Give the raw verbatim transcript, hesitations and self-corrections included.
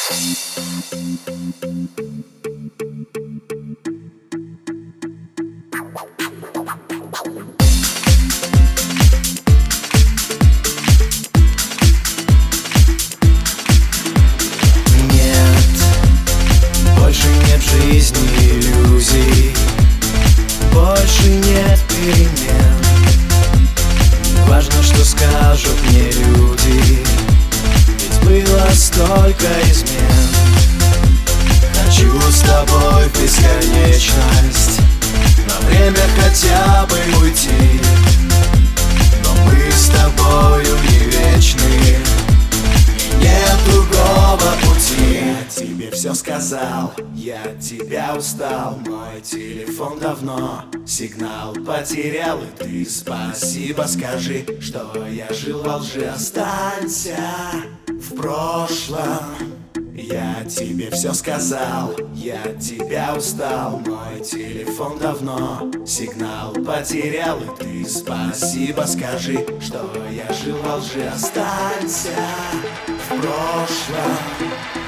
Больше нет в жизни иллюзий, больше нет перемен. Не важно, что скажут мне люди, ведь было столько измен. Хочу с тобой в бесконечность, на время хотя бы уйти, но мы с тобою не вечные, и нет другого пути. Я тебе все сказал, я от тебя устал. Мой телефон давно сигнал потерял, и ты спасибо скажи, что я жил во лжи. Останься в прошлом. Я тебе все сказал, я от тебя устал. Мой телефон давно сигнал потерял, и ты спасибо скажи, что я жил во лжи. Останься в прошлом.